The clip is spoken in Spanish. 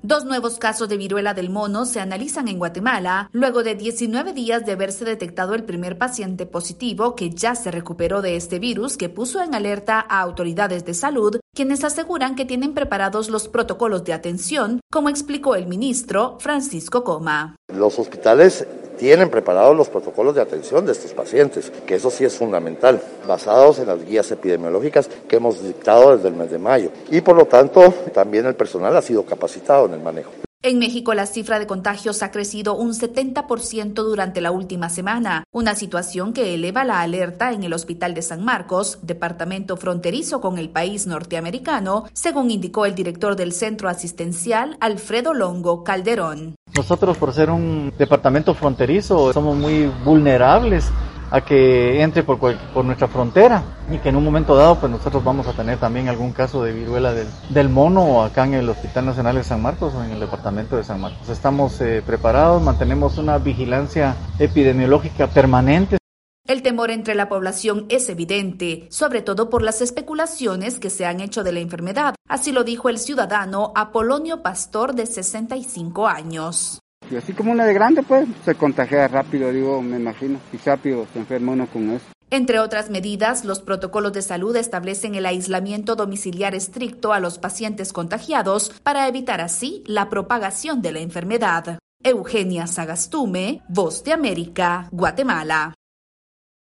2 nuevos casos de viruela del mono se analizan en Guatemala, luego de 19 días de haberse detectado el primer paciente positivo que ya se recuperó de este virus que puso en alerta a autoridades de salud, quienes aseguran que tienen preparados los protocolos de atención, como explicó el ministro Francisco Coma. Los hospitales tienen preparados los protocolos de atención de estos pacientes, que eso sí es fundamental, basados en las guías epidemiológicas que hemos dictado desde el mes de mayo. Y por lo tanto, también el personal ha sido capacitado en el manejo. En México, la cifra de contagios ha crecido un 70% durante la última semana, una situación que eleva la alerta en el Hospital de San Marcos, departamento fronterizo con el país norteamericano, según indicó el director del centro asistencial, Alfredo Longo Calderón. Nosotros, por ser un departamento fronterizo, somos muy vulnerables a que entre por nuestra frontera y que en un momento dado pues nosotros vamos a tener también algún caso de viruela del mono acá en el Hospital Nacional de San Marcos o en el departamento de San Marcos. Estamos preparados, mantenemos una vigilancia epidemiológica permanente. El temor entre la población es evidente, sobre todo por las especulaciones que se han hecho de la enfermedad. Así lo dijo el ciudadano Apolonio Pastor, de 65 años. Y así como una de grande, pues, se contagia rápido, me imagino, y rápido se enferma uno con eso. Entre otras medidas, los protocolos de salud establecen el aislamiento domiciliar estricto a los pacientes contagiados para evitar así la propagación de la enfermedad. Eugenia Sagastume, Voz de América, Guatemala.